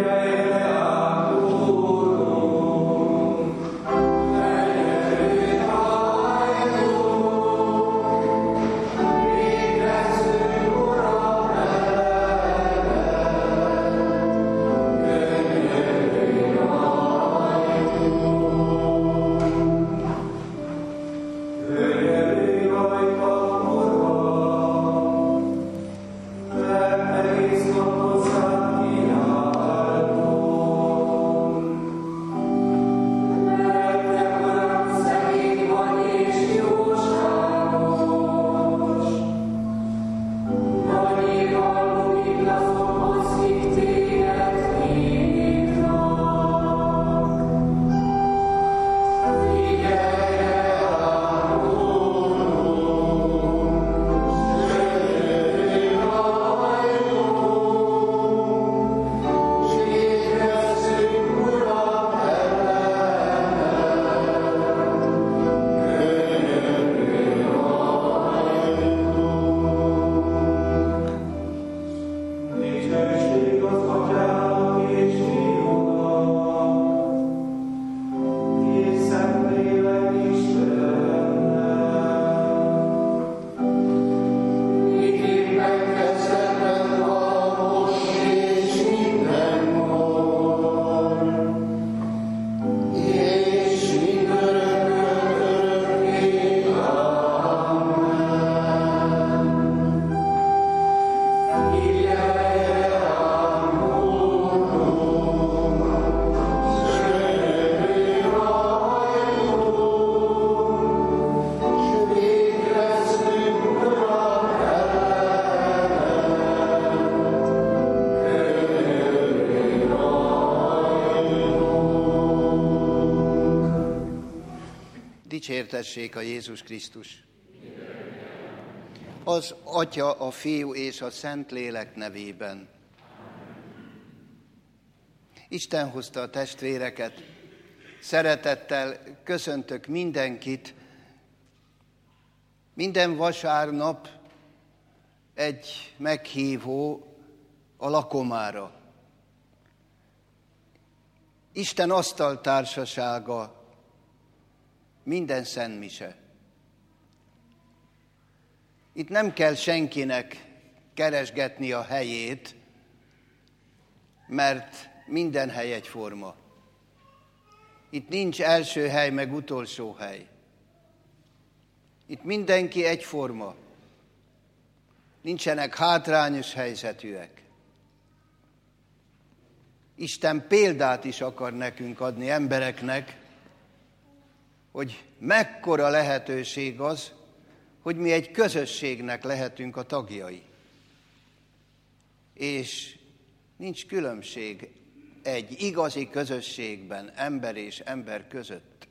Dicsértessék a Jézus Krisztus! Az Atya, a Fiú és a Szentlélek nevében. Isten hozta a testvéreket. Szeretettel köszöntök mindenkit. Minden vasárnap egy meghívó a lakomára. Isten asztaltársasága, minden szentmise. Itt nem kell senkinek keresgetni a helyét, mert minden hely egyforma. Itt nincs első hely, meg utolsó hely. Itt mindenki egyforma. Nincsenek hátrányos helyzetűek. Isten példát is akar nekünk adni, embereknek, hogy mekkora lehetőség az, hogy mi egy közösségnek lehetünk a tagjai. És nincs különbség egy igazi közösségben, ember és ember között.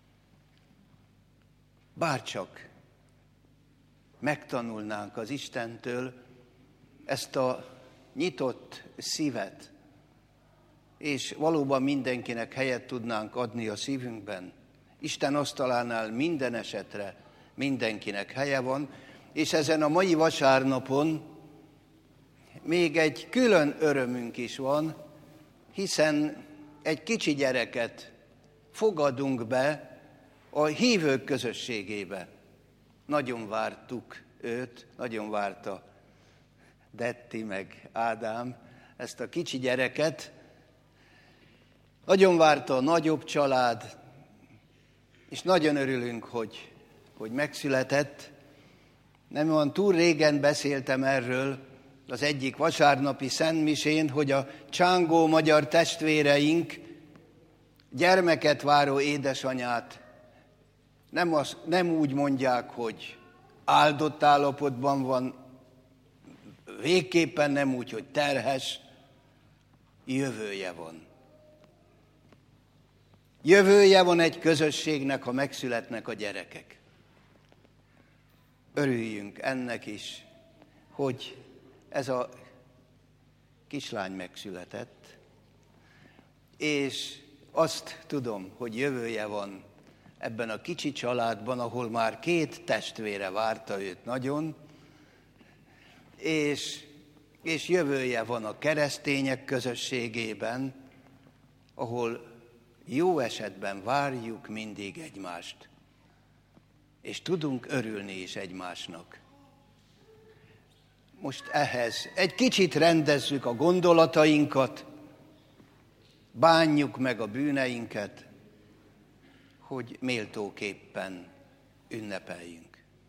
Bárcsak megtanulnánk az Istentől ezt a nyitott szívet, és valóban mindenkinek helyet tudnánk adni a szívünkben. Isten asztalánál minden esetre mindenkinek helye van, és ezen a mai vasárnapon még egy külön örömünk is van, hiszen egy kicsi gyereket fogadunk be a hívők közösségébe. Nagyon vártuk őt, nagyon várta Detti meg Ádám ezt a kicsi gyereket, nagyon várta a nagyobb család, és nagyon örülünk, hogy megszületett. Nem olyan túl régen beszéltem erről az egyik vasárnapi szentmisén, hogy a csángó magyar testvéreink gyermeket váró édesanyát nem úgy mondják, hogy áldott állapotban van, végképpen nem úgy, hogy terhes, jövője van. Jövője van egy közösségnek, ha megszületnek a gyerekek. Örüljünk ennek is, hogy ez a kislány megszületett, és azt tudom, hogy jövője van ebben a kicsi családban, ahol már 2 testvére várta őt nagyon, és és jövője van a keresztények közösségében, ahol jó esetben várjuk mindig egymást, és tudunk örülni is egymásnak. Most ehhez egy kicsit rendezzük a gondolatainkat, bánjuk meg a bűneinket, hogy méltóképpen ünnepeljünk.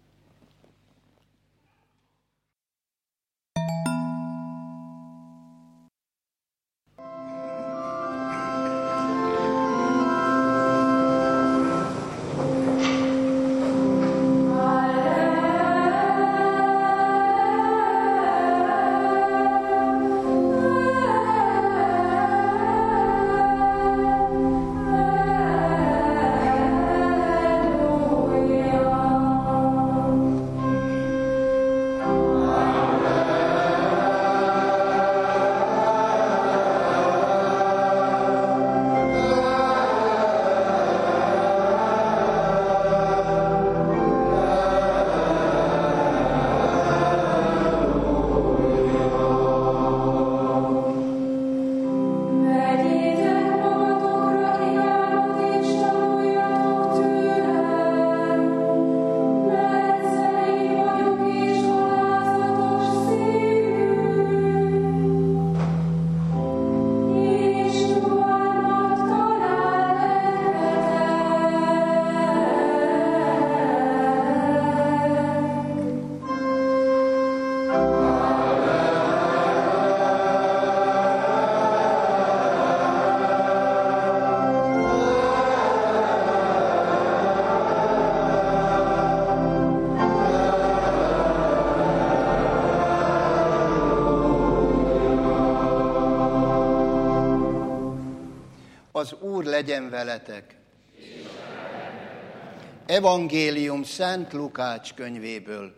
Az Úr legyen veletek. Evangélium Szent Lukács könyvéből.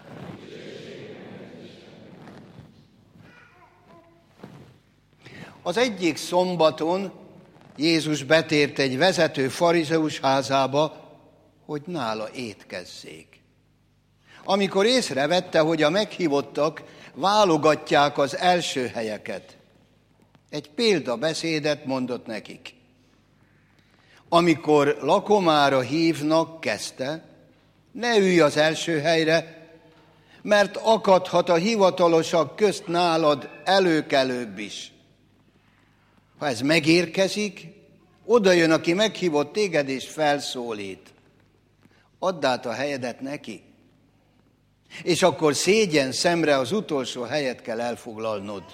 Az egyik szombaton Jézus betért egy vezető farizeus házába, hogy nála étkezzék. Amikor észrevette, hogy a meghívottak válogatják az első helyeket, egy példabeszédet mondott nekik. Amikor lakomára hívnak, kezdte, ne ülj az első helyre, mert akadhat a hivatalosak közt nálad előkelőbb is. Ha ez megérkezik, oda jön, aki meghívott téged és felszólít. Add át a helyedet neki. És akkor szégyen szemre az utolsó helyet kell elfoglalnod.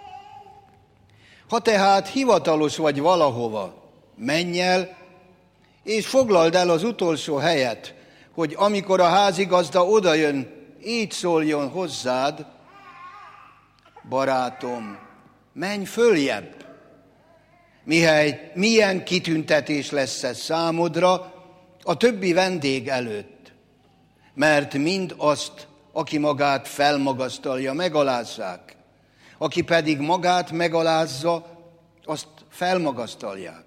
Ha tehát hivatalos vagy valahova, menj el, és foglald el az utolsó helyet, hogy amikor a házigazda odajön, így szóljon hozzád, barátom, menj följebb. Mihely milyen kitüntetés lesz ez számodra a többi vendég előtt, mert mind azt, aki magát felmagasztalja, megalázzák, aki pedig magát megalázza, azt felmagasztalják.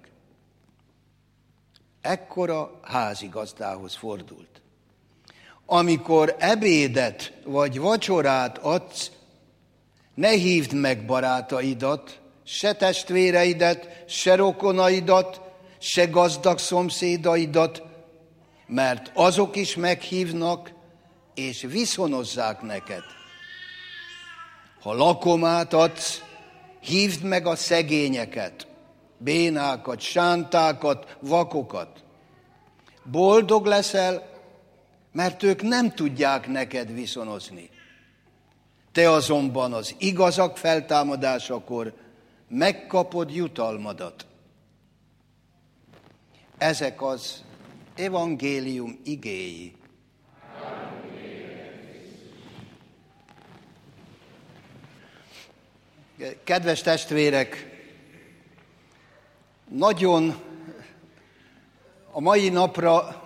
Ekkor a házigazdához fordult. Amikor ebédet vagy vacsorát adsz, ne hívd meg barátaidat, se testvéreidet, se rokonaidat, se gazdag szomszédaidat, mert azok is meghívnak, és viszonozzák neked. Ha lakomát adsz, hívd meg a szegényeket, bénákat, sántákat, vakokat. Boldog leszel, mert ők nem tudják neked viszonozni. Te azonban az igazak feltámadásakor megkapod jutalmadat. Ezek az evangélium igéi. Kedves testvérek, nagyon a mai napra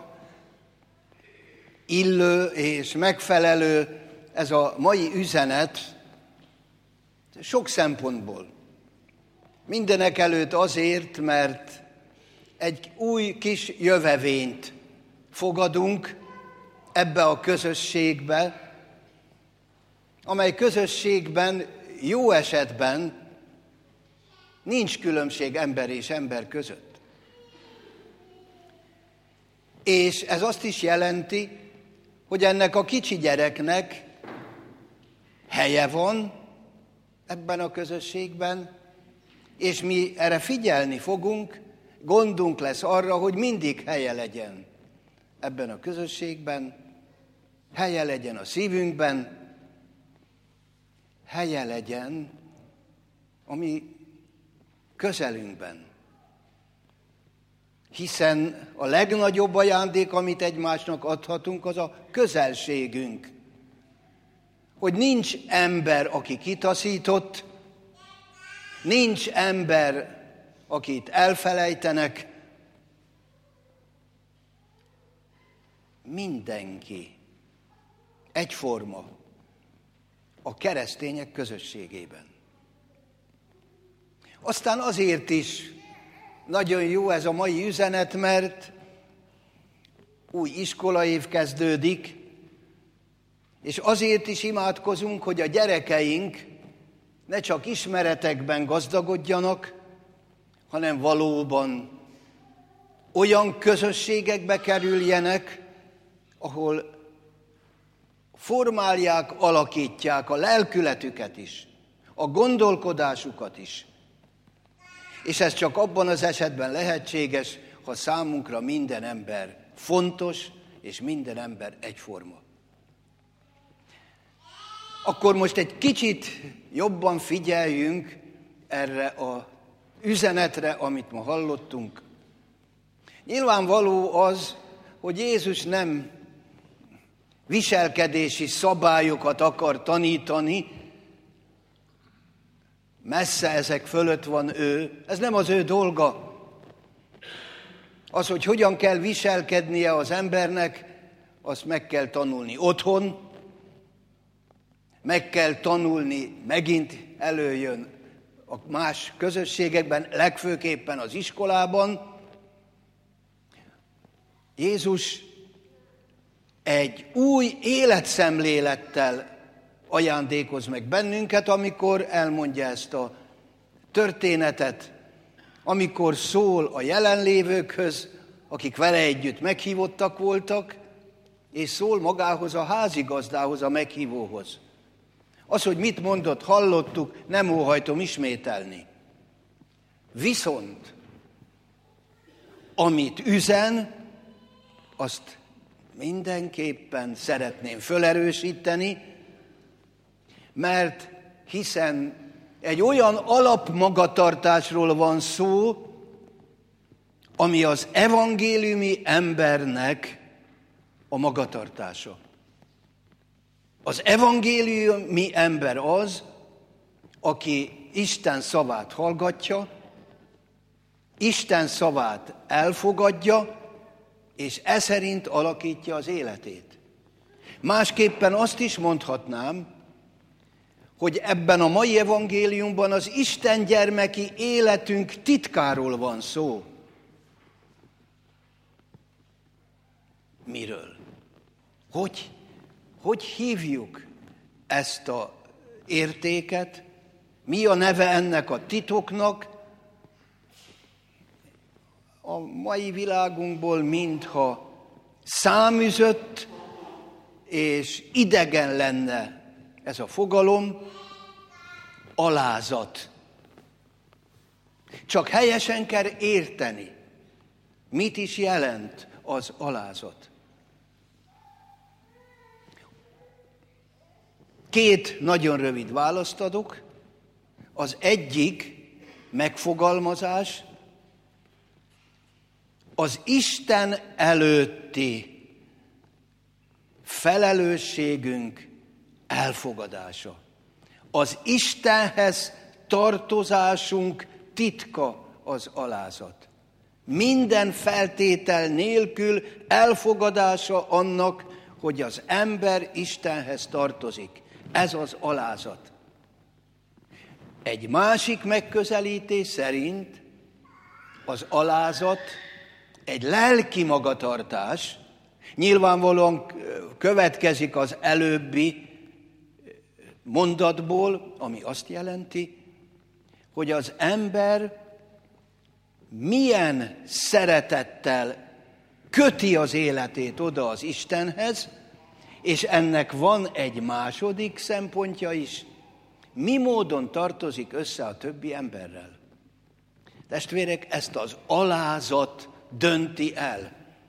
illő és megfelelő ez a mai üzenet sok szempontból. Mindenek előtt azért, mert egy új kis jövevényt fogadunk ebbe a közösségbe, amely közösségben jó esetben nincs különbség ember és ember között. És ez azt is jelenti, hogy ennek a kicsi gyereknek helye van ebben a közösségben, és mi erre figyelni fogunk, gondunk lesz arra, hogy mindig helye legyen ebben a közösségben, helye legyen a szívünkben, helye legyen a mi közelünkben. Hiszen a legnagyobb ajándék, amit egymásnak adhatunk, az a közelségünk. Hogy nincs ember, aki kitaszított, nincs ember, akit elfelejtenek, mindenki egyforma a keresztények közösségében. Aztán azért is nagyon jó ez a mai üzenet, mert új iskolaév kezdődik, és azért is imádkozunk, hogy a gyerekeink ne csak ismeretekben gazdagodjanak, hanem valóban olyan közösségekbe kerüljenek, ahol formálják, alakítják a lelkületüket is, a gondolkodásukat is. És ez csak abban az esetben lehetséges, ha számunkra minden ember fontos, és minden ember egyforma. Akkor most egy kicsit jobban figyeljünk erre az üzenetre, amit ma hallottunk. Nyilvánvaló az, hogy Jézus nem viselkedési szabályokat akar tanítani, messze ezek fölött van ő, ez nem az ő dolga. Az, hogy hogyan kell viselkednie az embernek, azt meg kell tanulni otthon, meg kell tanulni, megint előjön a más közösségekben, legfőképpen az iskolában. Jézus egy új életszemlélettel ajándékoz meg bennünket, amikor elmondja ezt a történetet, amikor szól a jelenlévőkhöz, akik vele együtt meghívottak voltak, és szól magához a házigazdához, a meghívóhoz. Az, hogy mit mondott, hallottuk, nem óhajtom ismételni. Viszont, amit üzen, azt mindenképpen szeretném felerősíteni, mert hiszen egy olyan alapmagatartásról van szó, ami az evangéliumi embernek a magatartása. Az evangéliumi ember az, aki Isten szavát hallgatja, Isten szavát elfogadja, és e szerint alakítja az életét. Másképpen azt is mondhatnám, hogy ebben a mai evangéliumban az Isten gyermeki életünk titkáról van szó. Miről? Hogy hívjuk ezt az értéket? Mi a neve ennek a titoknak? A mai világunkból mintha száműzött és idegen lenne ez a fogalom, alázat. Csak helyesen kell érteni, mit is jelent az alázat. Két nagyon rövid választ adok. Az egyik megfogalmazás az Isten előtti felelősségünk elfogadása. Az Istenhez tartozásunk titka az alázat. Minden feltétel nélkül elfogadása annak, hogy az ember Istenhez tartozik. Ez az alázat. Egy másik megközelítés szerint az alázat egy lelki magatartás, nyilvánvalóan következik az előbbi mondatból, ami azt jelenti, hogy az ember milyen szeretettel köti az életét oda az Istenhez, és ennek van egy második szempontja is, mi módon tartozik össze a többi emberrel. Testvérek, ezt az alázat dönti el.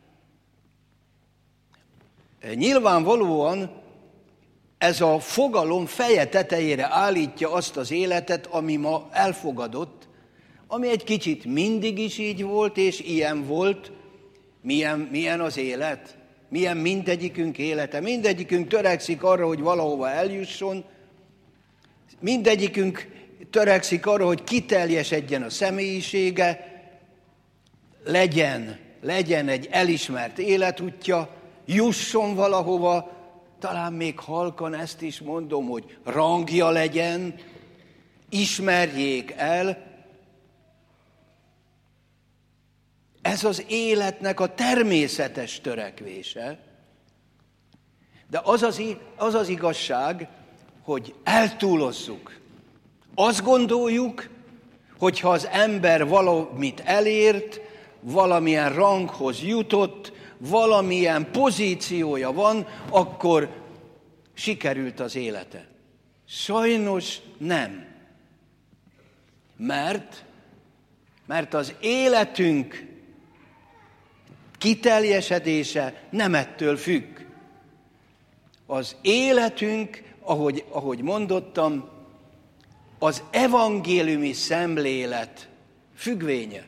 Nyilvánvalóan ez a fogalom feje tetejére állítja azt az életet, ami ma elfogadott, ami egy kicsit mindig is így volt, és ilyen volt. Milyen az élet? Milyen mindegyikünk élete? Mindegyikünk törekszik arra, hogy valahova eljusson. Mindegyikünk törekszik arra, hogy kiteljesedjen a személyisége, legyen egy elismert életútja, jusson valahova, talán még halkan ezt is mondom, hogy rangja legyen, ismerjék el. Ez az életnek a természetes törekvése, de az az igazság, hogy eltúlozzuk. Azt gondoljuk, hogy ha az ember valamit elért, valamilyen ranghoz jutott, valamilyen pozíciója van, akkor sikerült az élete. Sajnos nem. Mert az életünk kiteljesedése nem ettől függ. Az életünk, ahogy mondottam, az evangéliumi szemlélet függvénye.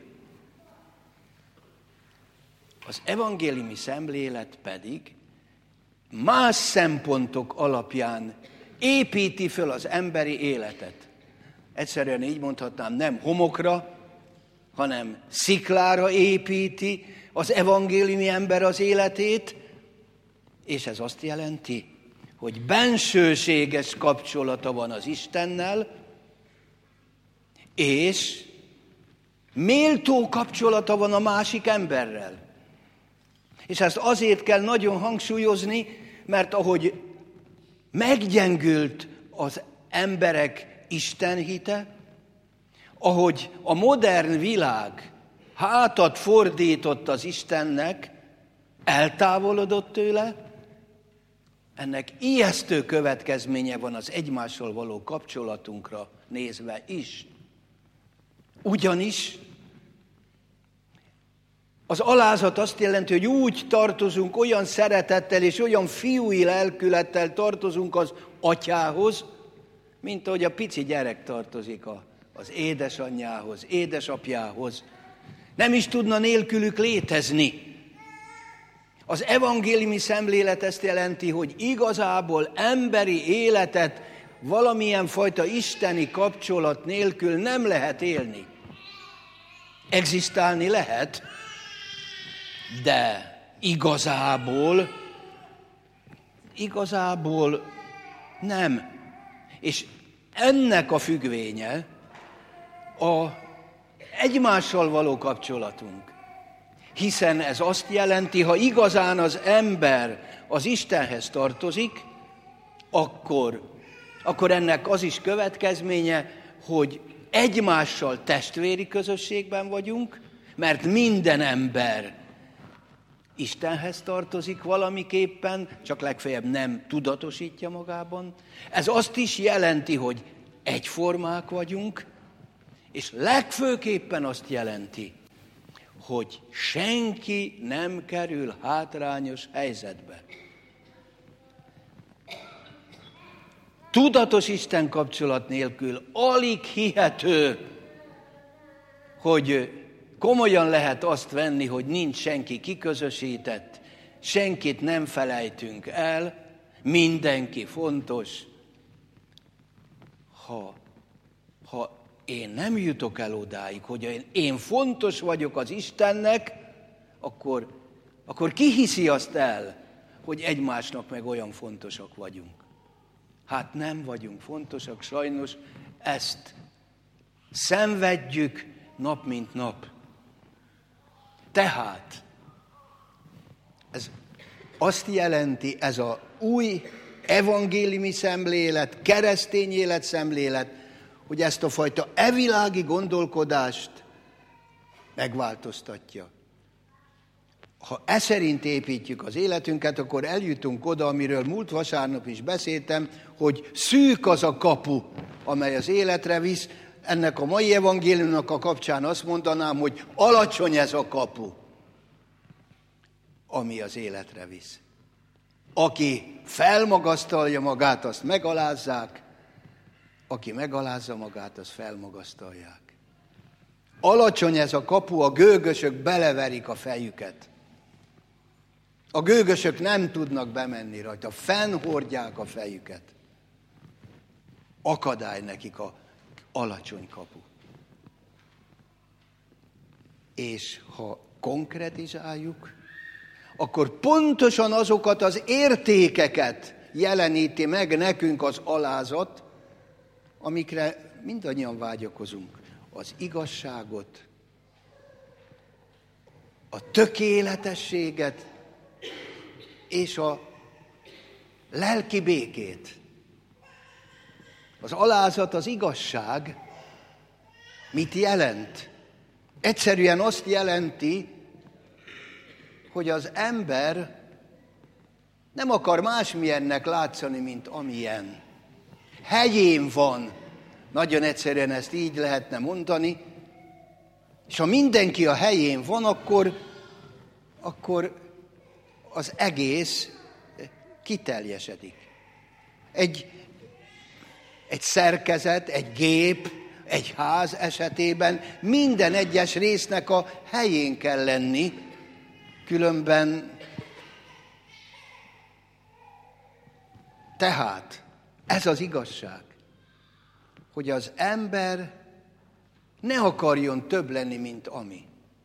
Az evangéliumi szemlélet pedig más szempontok alapján építi föl az emberi életet. Egyszerűen így mondhatnám, nem homokra, hanem sziklára építi az evangéliumi ember az életét, és ez azt jelenti, hogy bensőséges kapcsolata van az Istennel, és méltó kapcsolata van a másik emberrel. És ezt azért kell nagyon hangsúlyozni, mert ahogy meggyengült az emberek istenhite, ahogy a modern világ hátat fordított az Istennek, eltávolodott tőle, ennek ijesztő következménye van az egymással való kapcsolatunkra nézve is. Ugyanis az alázat azt jelenti, hogy úgy tartozunk, olyan szeretettel és olyan fiúi lelkülettel tartozunk az atyához, mint ahogy a pici gyerek tartozik az édesanyjához, édesapjához. Nem is tudna nélkülük létezni. Az evangéliumi szemlélet ezt jelenti, hogy igazából emberi életet valamilyen fajta isteni kapcsolat nélkül nem lehet élni. Egzisztálni lehet, de igazából nem. És ennek a függvénye a egymással való kapcsolatunk. Hiszen ez azt jelenti, ha igazán az ember az Istenhez tartozik, akkor ennek az is következménye, hogy egymással testvéri közösségben vagyunk, mert minden ember Istenhez tartozik valamiképpen, csak legfeljebb nem tudatosítja magában. Ez azt is jelenti, hogy egyformák vagyunk, és legfőképpen azt jelenti, hogy senki nem kerül hátrányos helyzetbe. Tudatos Isten kapcsolat nélkül alig hihető, hogy komolyan lehet azt venni, hogy nincs senki kiközösített, senkit nem felejtünk el, mindenki fontos. Ha én nem jutok el odáig, hogy én fontos vagyok az Istennek, akkor ki hiszi azt el, hogy egymásnak meg olyan fontosak vagyunk? Hát nem vagyunk fontosak, sajnos ezt szenvedjük nap mint nap. Tehát ez azt jelenti, ez a új evangéliumi szemlélet, keresztény életszemlélet, hogy ezt a fajta evilági gondolkodást megváltoztatja. Ha e szerint építjük az életünket, akkor eljutunk oda, amiről múlt vasárnap is beszéltem, hogy szűk az a kapu, amely az életre visz. Ennek a mai evangéliumnak a kapcsán azt mondanám, hogy alacsony ez a kapu, ami az életre visz. Aki felmagasztalja magát, azt megalázzák, aki megalázza magát, azt felmagasztalják. Alacsony ez a kapu, a gőgösök beleverik a fejüket. A gőgösök nem tudnak bemenni rajta, fennhordják a fejüket. Akadály nekik a alacsony kapu. És ha konkretizáljuk, akkor pontosan azokat az értékeket jeleníti meg nekünk az alázat, amikre mindannyian vágyakozunk. Az igazságot, a tökéletességet és a lelki békét. Az alázat, az igazság mit jelent? Egyszerűen azt jelenti, hogy az ember nem akar másmilyennek látszani, mint amilyen. Helyén van. Nagyon egyszerűen ezt így lehetne mondani. És ha mindenki a helyén van, akkor az egész kiteljesedik. Egy szerkezet, egy gép, egy ház esetében minden egyes résznek a helyén kell lenni, különben tehát ez az igazság, hogy az ember ne akarjon több lenni, mint ami.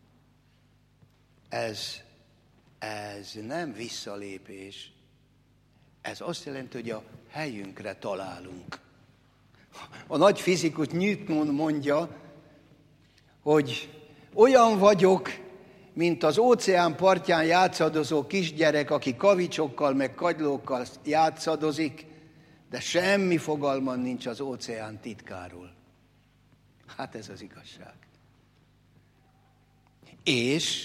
Ez nem visszalépés. Ez azt jelenti, hogy a helyünkre találunk. A nagy fizikus Newton mondja, hogy olyan vagyok, mint az óceán partján játszadozó kisgyerek, aki kavicsokkal meg kagylókkal játszadozik, de semmi fogalma nincs az óceán titkáról. Hát ez az igazság. És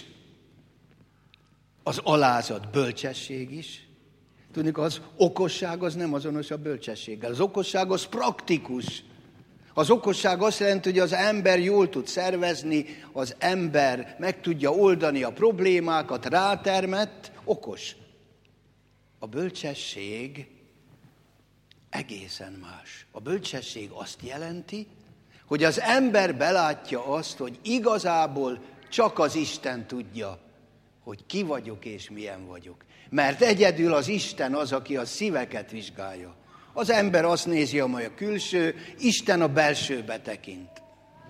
az alázat bölcsesség is. Tudjuk, az okosság az nem azonos a bölcsességgel. Az okosság az praktikus. Az okosság azt jelenti, hogy az ember jól tud szervezni, az ember meg tudja oldani a problémákat, rátermett, okos. A bölcsesség egészen más. A bölcsesség azt jelenti, hogy az ember belátja azt, hogy igazából csak az Isten tudja, hogy ki vagyok és milyen vagyok. Mert egyedül az Isten az, aki a szíveket vizsgálja. Az ember azt nézi, amely a külső, Isten a belsőbe tekint.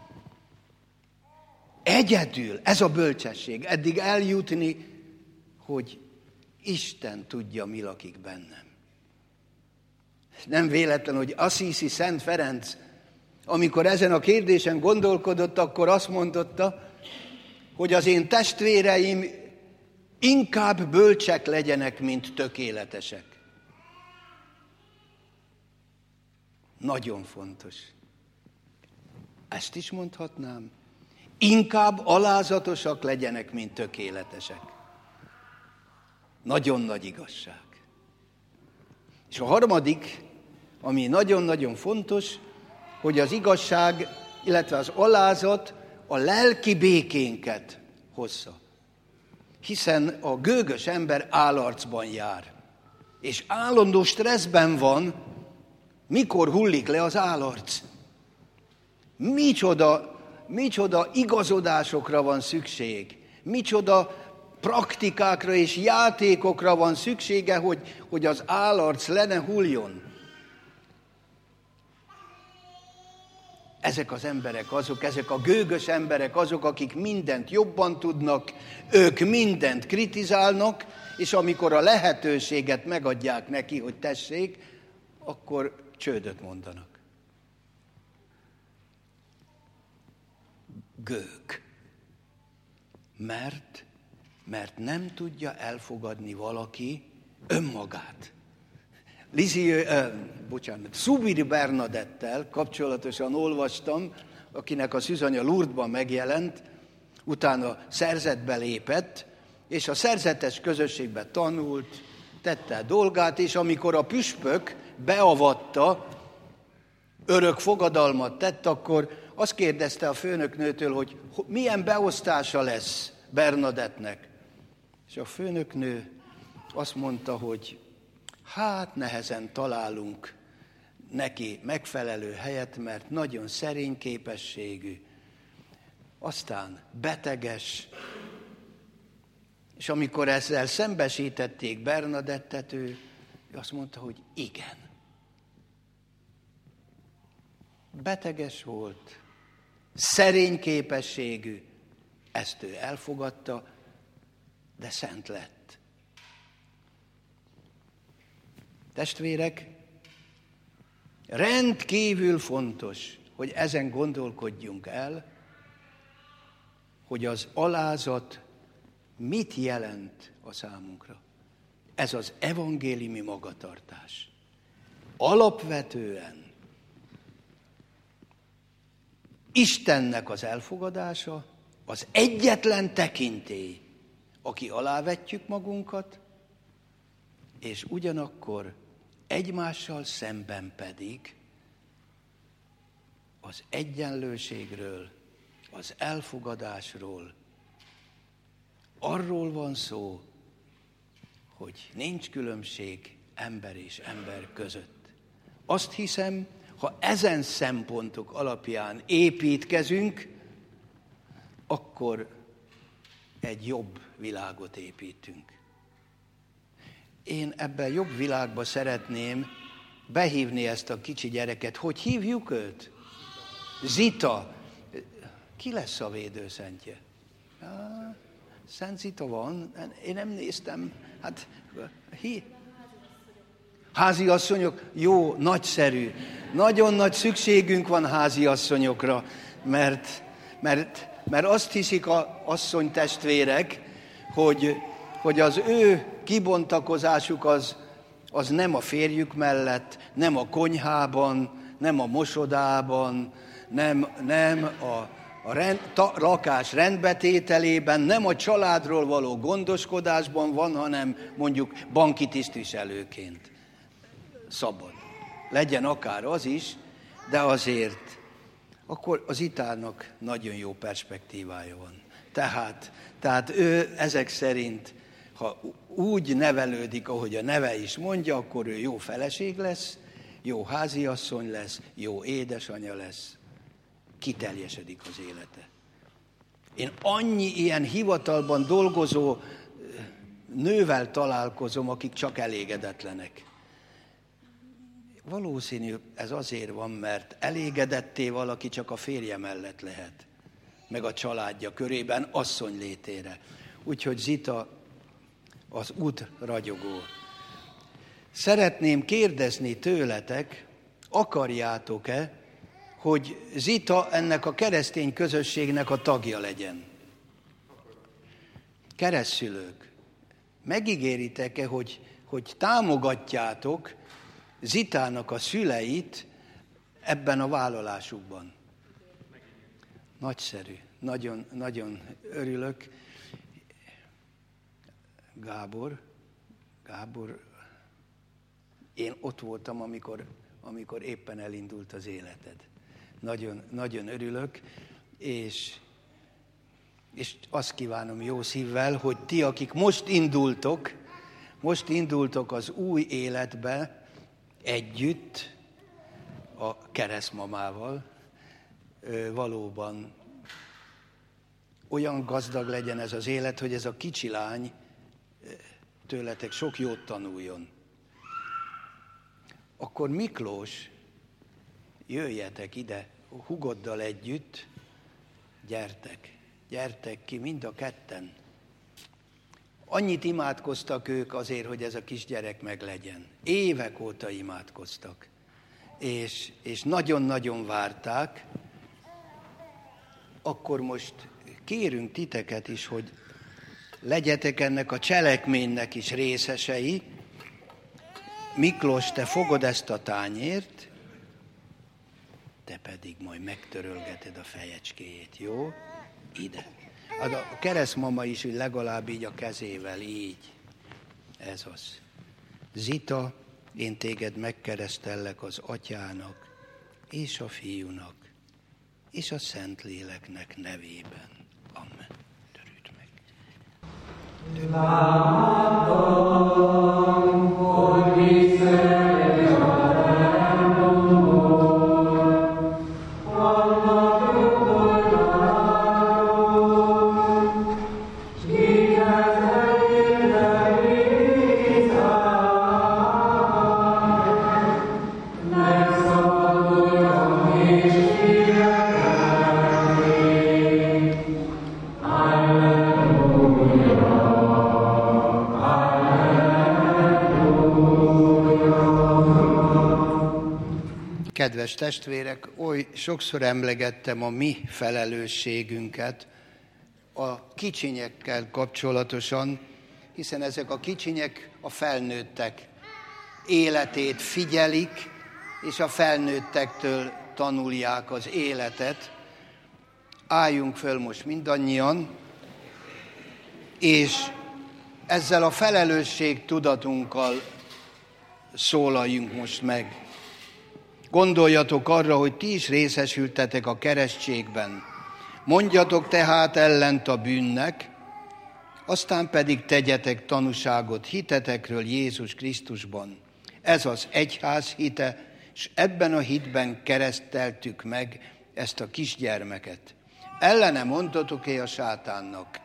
Egyedül, ez a bölcsesség, eddig eljutni, hogy Isten tudja, mi lakik bennem. Nem véletlen, hogy Assisi Szent Ferenc, amikor ezen a kérdésen gondolkodott, akkor azt mondotta, hogy az én testvéreim inkább bölcsek legyenek, mint tökéletesek. Nagyon fontos. Ezt is mondhatnám. Inkább alázatosak legyenek, mint tökéletesek. Nagyon nagy igazság. És a harmadik, ami nagyon-nagyon fontos, hogy az igazság, illetve az alázat a lelki békénket hozza. Hiszen a gőgös ember állarcban jár, és állandó stresszben van, mikor hullik le az állarc. Micsoda igazodásokra van szükség, micsoda praktikákra és játékokra van szüksége, hogy az állarc le ne hulljon. Ezek az emberek azok, ezek a gőgös emberek azok, akik mindent jobban tudnak, ők mindent kritizálnak, és amikor a lehetőséget megadják neki, hogy tessék, akkor csődöt mondanak. Gőg. Mert nem tudja elfogadni valaki önmagát. Zubiri Bernadettel kapcsolatosan olvastam, akinek a szűzanya Lourdesban megjelent, utána szerzetbe lépett, és a szerzetes közösségbe tanult, tette a dolgát, és amikor a püspök beavatta, örök fogadalmat tett, akkor azt kérdezte a főnöknőtől, hogy milyen beosztása lesz Bernadettnek. És a főnöknő azt mondta, hogy hát nehezen találunk neki megfelelő helyet, mert nagyon szerény képességű, aztán beteges, és amikor ezzel szembesítették Bernadettet, ő azt mondta, hogy igen. Beteges volt, szerény képességű, ezt ő elfogadta, de szent lett. Testvérek, rendkívül fontos, hogy ezen gondolkodjunk el, hogy az alázat mit jelent a számunkra. Ez az evangéliumi magatartás. Alapvetően Istennek az elfogadása, az egyetlen tekintély, aki alávetjük magunkat, és ugyanakkor egymással szemben pedig az egyenlőségről, az elfogadásról, arról van szó, hogy nincs különbség ember és ember között. Azt hiszem, ha ezen szempontok alapján építkezünk, akkor egy jobb világot építünk. Én ebben jobb világba szeretném behívni ezt a kicsi gyereket. Hogy hívjuk őt? Zita. Ki lesz a védőszentje? Szent Zita van? Én nem néztem. Hát, háziasszonyok? Jó, nagyszerű. Nagyon nagy szükségünk van háziasszonyokra, mert azt hiszik az asszony testvérek, hogy az ő kibontakozásuk az nem a férjük mellett, nem a konyhában, nem a mosodában, nem a lakás rendbetételében, nem a családról való gondoskodásban van, hanem mondjuk banki tisztviselőként. Szabad. Legyen akár az is, de azért akkor az Zitának nagyon jó perspektívája van. Tehát ő ezek szerint, ha úgy nevelődik, ahogy a neve is mondja, akkor ő jó feleség lesz, jó háziasszony lesz, jó édesanyja lesz, kiteljesedik az élete. Én annyi ilyen hivatalban dolgozó nővel találkozom, akik csak elégedetlenek. Valószínű ez azért van, mert elégedetté valaki csak a férje mellett lehet, meg a családja körében asszony létére. Úgyhogy Zita az út ragyogó. Szeretném kérdezni tőletek, akarjátok-e, hogy Zita ennek a keresztény közösségnek a tagja legyen? Keresztszülők, megígéritek-e, hogy támogatjátok Zitának a szüleit ebben a vállalásukban? Nagyszerű, nagyon, nagyon örülök. Gábor, én ott voltam, amikor éppen elindult az életed. Nagyon, nagyon örülök, és azt kívánom jó szívvel, hogy ti, akik most indultok az új életbe együtt a keresztmamával, valóban olyan gazdag legyen ez az élet, hogy ez a kicsi lány tőletek sok jót tanuljon. Akkor Miklós, jöjjetek ide, hugoddal együtt, gyertek ki mind a ketten. Annyit imádkoztak ők azért, hogy ez a kisgyerek meglegyen. Évek óta imádkoztak, és nagyon-nagyon várták. Akkor most kérünk titeket is, hogy legyetek ennek a cselekménynek is részesei, Miklós, te fogod ezt a tányért, te pedig majd megtörölgeted a fejecskéjét, jó? Ide. A keresztmama is legalább így a kezével, így. Ez az. Zita, én téged megkeresztellek az Atyának, és a Fiúnak, és a Szentléleknek nevében. Amen. Törőd meg. Kedves testvérek, oly sokszor emlegettem a mi felelősségünket a kicsinyekkel kapcsolatosan, hiszen ezek a kicsinyek a felnőttek életét figyelik, és a felnőttektől tanulják az életet. Álljunk föl most mindannyian, és ezzel a felelősség tudatunkkal szólaljunk most meg. Gondoljatok arra, hogy ti is részesültetek a keresztségben. Mondjatok tehát ellent a bűnnek, aztán pedig tegyetek tanúságot hitetekről Jézus Krisztusban. Ez az egyház hite, és ebben a hitben kereszteltük meg ezt a kisgyermeket. Ellene mondtatok-e a sátánnak?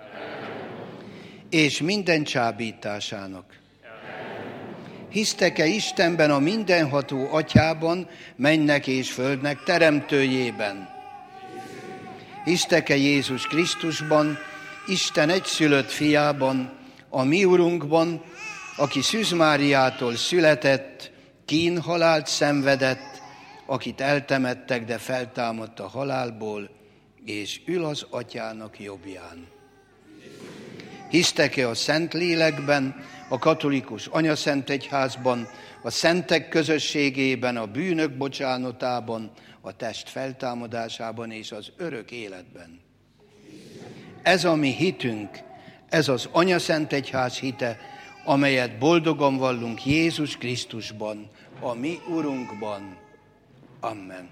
És minden csábításának? Hisztek-e Istenben, a mindenható Atyában, mennek és földnek teremtőjében? Hisztek-e Jézus Krisztusban, Isten egyszülött fiában, a mi Urunkban, aki Szűz Máriától született, kínhalált szenvedett, akit eltemettek, de feltámadt a halálból, és ül az Atyának jobbján? Hisztek-e a Szentlélekben, a katolikus anyaszent egyházban, a szentek közösségében, a bűnök bocsánatában, a test feltámadásában és az örök életben? Ez a mi hitünk, ez az anyaszent egyház hite, amelyet boldogan vallunk Jézus Krisztusban, a mi Urunkban. Amen.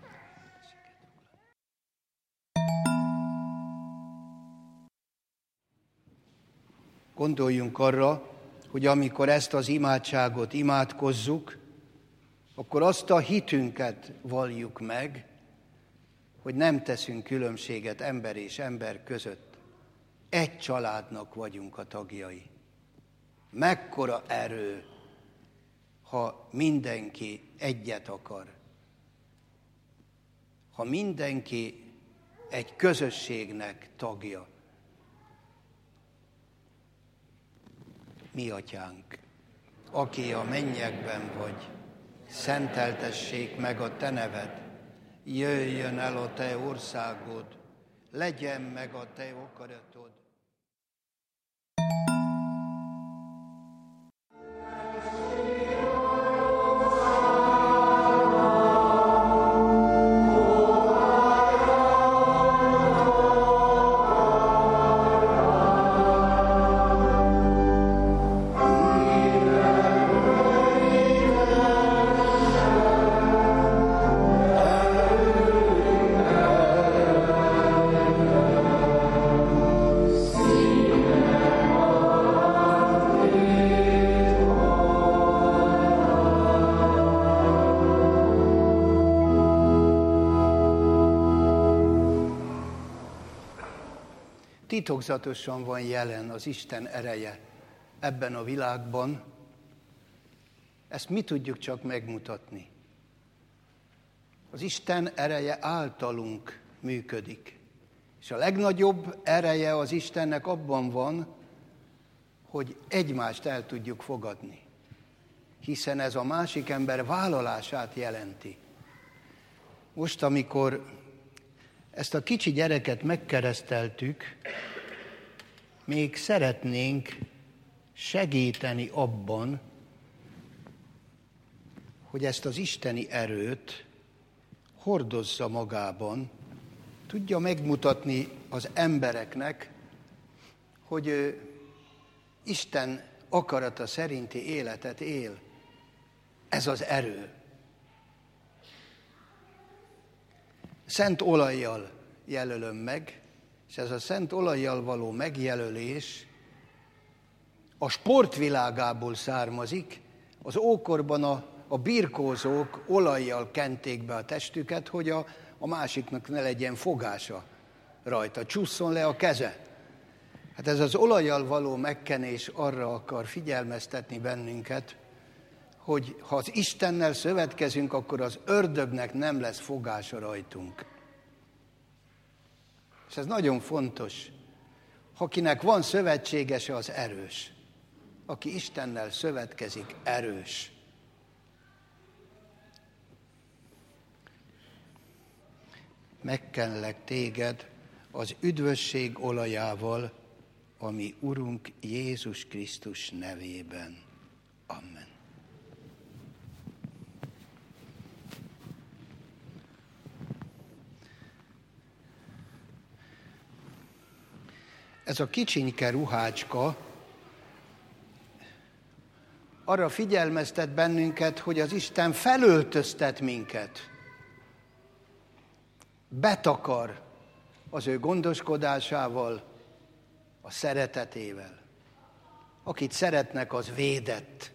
Gondoljunk arra, hogy amikor ezt az imádságot imádkozzuk, akkor azt a hitünket valljuk meg, hogy nem teszünk különbséget ember és ember között. Egy családnak vagyunk a tagjai. Mekkora erő, ha mindenki egyet akar. Ha mindenki egy közösségnek tagja. Mi Atyánk, aki a mennyekben vagy, szenteltessék meg a te neved, jöjjön el a te országod, legyen meg a te akaratod. Titokzatosan van jelen az Isten ereje ebben a világban. Ezt mi tudjuk csak megmutatni. Az Isten ereje általunk működik. És a legnagyobb ereje az Istennek abban van, hogy egymást el tudjuk fogadni. Hiszen ez a másik ember vállalását jelenti. Most, amikor ezt a kicsi gyereket megkereszteltük, még szeretnénk segíteni abban, hogy ezt az isteni erőt hordozza magában, tudja megmutatni az embereknek, hogy Isten akarata szerinti életet él. Ez az erő. Szent olajjal jelölöm meg, és ez a szent olajjal való megjelölés a sportvilágából származik. Az ókorban a birkózók olajjal kenték be a testüket, hogy a másiknak ne legyen fogása rajta, csusszon le a keze. Hát ez az olajjal való megkenés arra akar figyelmeztetni bennünket, hogy ha az Istennel szövetkezünk, akkor az ördögnek nem lesz fogása rajtunk. És ez nagyon fontos. Akinek van szövetségese, az erős. Aki Istennel szövetkezik, erős. Megkenlek téged az üdvösség olajával, ami Urunk Jézus Krisztus nevében. Amen. Ez a kicsinyke ruhácska arra figyelmeztet bennünket, hogy az Isten felöltöztet minket. Betakar az ő gondoskodásával, a szeretetével. Akit szeretnek, az védett.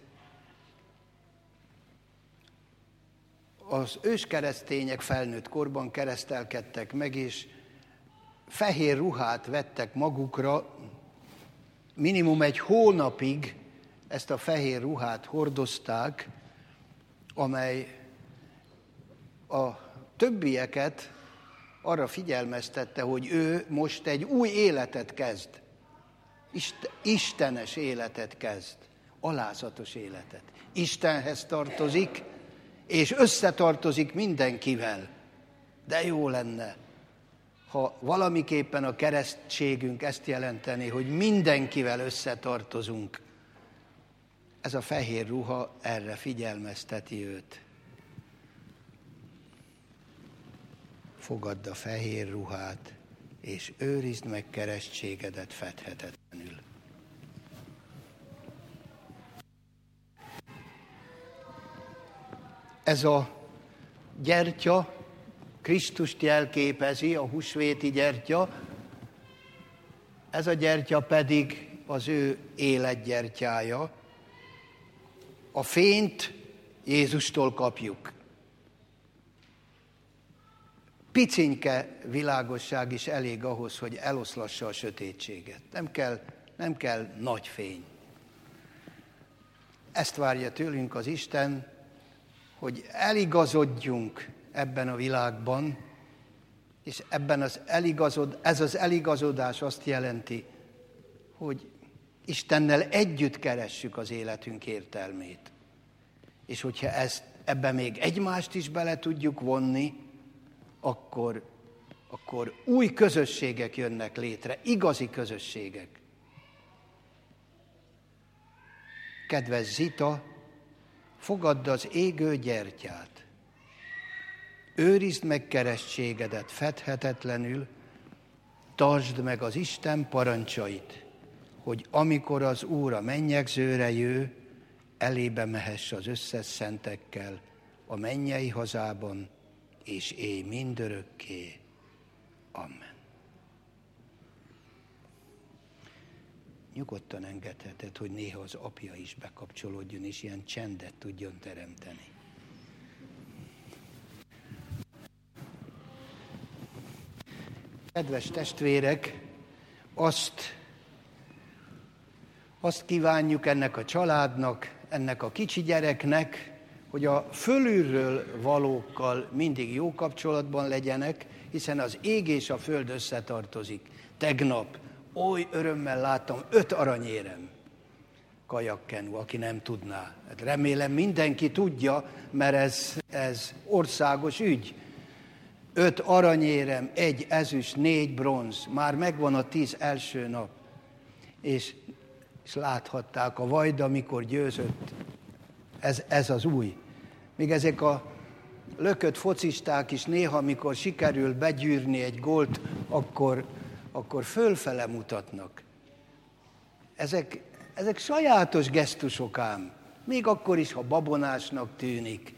Az őskeresztények felnőtt korban keresztelkedtek meg, és fehér ruhát vettek magukra, minimum egy hónapig ezt a fehér ruhát hordozták, amely a többieket arra figyelmeztette, hogy ő most egy új életet kezd. Istenes életet kezd. Alázatos életet. Istenhez tartozik, és összetartozik mindenkivel. De jó lenne, ha valamiképpen a keresztségünk ezt jelenteni, hogy mindenkivel összetartozunk. Ez a fehér ruha erre figyelmezteti őt. Fogadd a fehér ruhát, és őrizd meg keresztségedet fedhetetlenül. Ez a gyertya Krisztust jelképezi, a húsvéti gyertya, ez a gyertya pedig az ő életgyertyája. A fényt Jézustól kapjuk. Picinke világosság is elég ahhoz, hogy eloszlassa a sötétséget. Nem kell nagy fény. Ezt várja tőlünk az Isten, hogy eligazodjunk ebben a világban, és ez az eligazodás azt jelenti, hogy Istennel együtt keressük az életünk értelmét. És hogyha ebben még egymást is bele tudjuk vonni, akkor új közösségek jönnek létre, igazi közösségek. Kedves Zita, fogadd az égő gyertyát. Őrizd meg keresztségedet fedhetetlenül, tartsd meg az Isten parancsait, hogy amikor az Úr a mennyegzőre jő, elébe mehess az összes szentekkel a mennyei hazában, és élj mindörökké. Amen. Nyugodtan engedheted, hogy néha az apja is bekapcsolódjon, és ilyen csendet tudjon teremteni. Kedves testvérek, azt kívánjuk ennek a családnak, ennek a kicsi gyereknek, hogy a fölülről valókkal mindig jó kapcsolatban legyenek, hiszen az ég és a föld összetartozik. Tegnap oly örömmel láttam 5 aranyérem kajakkenu, aki nem tudná. Remélem mindenki tudja, mert ez országos ügy. 5 aranyérem, 1 ezüst, 4 bronz. Már megvan a 10 első nap. És láthatták a Vajda, mikor győzött. Ez az új. Még ezek a lökött focisták is néha, amikor sikerül begyűrni egy gólt, akkor fölfele mutatnak. Ezek sajátos gesztusok ám, még akkor is, ha babonásnak tűnik.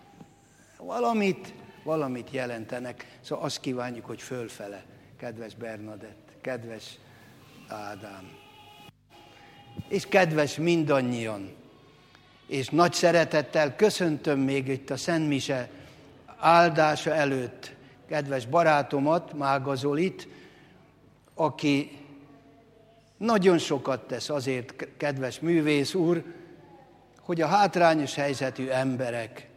Valamit jelentenek, szóval azt kívánjuk, hogy fölfele, kedves Bernadett, kedves Ádám. És kedves mindannyian, és nagy szeretettel köszöntöm még itt a Szent Mise áldása előtt kedves barátomat, Mága Zolit, aki nagyon sokat tesz azért, kedves művész úr, hogy a hátrányos helyzetű emberek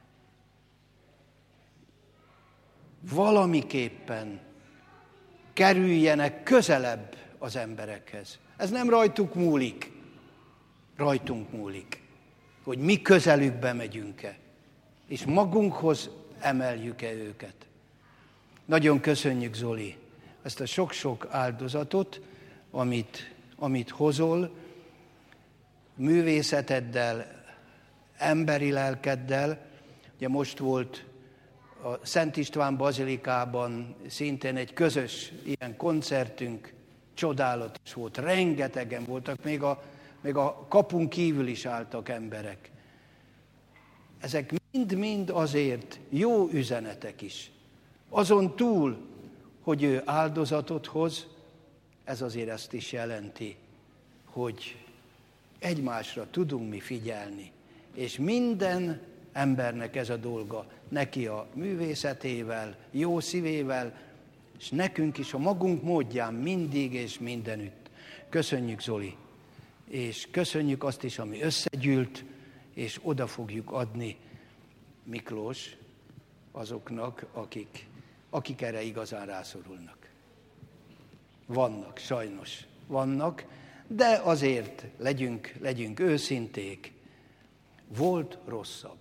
valamiképpen kerüljenek közelebb az emberekhez. Ez nem rajtuk múlik, rajtunk múlik, hogy mi közelükbe megyünk-e, és magunkhoz emeljük-e őket. Nagyon köszönjük, Zoli, ezt a sok-sok áldozatot, amit hozol, művészeteddel, emberi lelkeddel. Ugye most volt a Szent István Bazilikában szintén egy közös ilyen koncertünk, csodálatos volt, rengetegen voltak, még a kapun kívül is álltak emberek. Ezek mind-mind azért jó üzenetek is. Azon túl, hogy ő áldozatot hoz, ez azért ezt is jelenti, hogy egymásra tudunk mi figyelni. És minden embernek ez a dolga, neki a művészetével, jó szívével, és nekünk is a magunk módján mindig és mindenütt. Köszönjük, Zoli, és köszönjük azt is, ami összegyűlt, és oda fogjuk adni, Miklós, azoknak, akik erre igazán rászorulnak. Vannak, sajnos vannak, de azért legyünk őszinték. Volt rosszabb.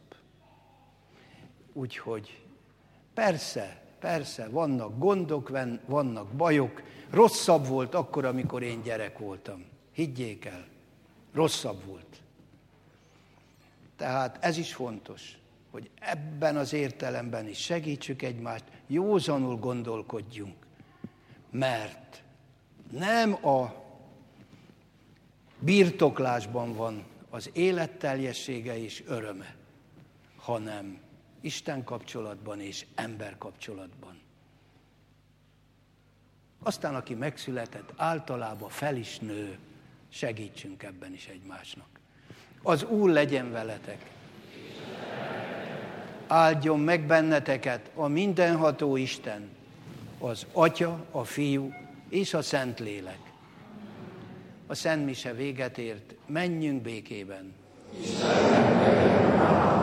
Úgyhogy persze, vannak gondok, vannak bajok. Rosszabb volt akkor, amikor én gyerek voltam. Higgyék el, rosszabb volt. Tehát ez is fontos, hogy ebben az értelemben is segítsük egymást, józanul gondolkodjunk. Mert nem a birtoklásban van az élet teljessége és öröme, hanem Isten kapcsolatban és ember kapcsolatban. Aztán, aki megszületett, általában fel is nő, segítsünk ebben is egymásnak. Az Úr legyen veletek. Áldjon meg benneteket a mindenható Isten, az Atya, a Fiú és a Szentlélek. A Szent Mise véget ért, menjünk békében. Isten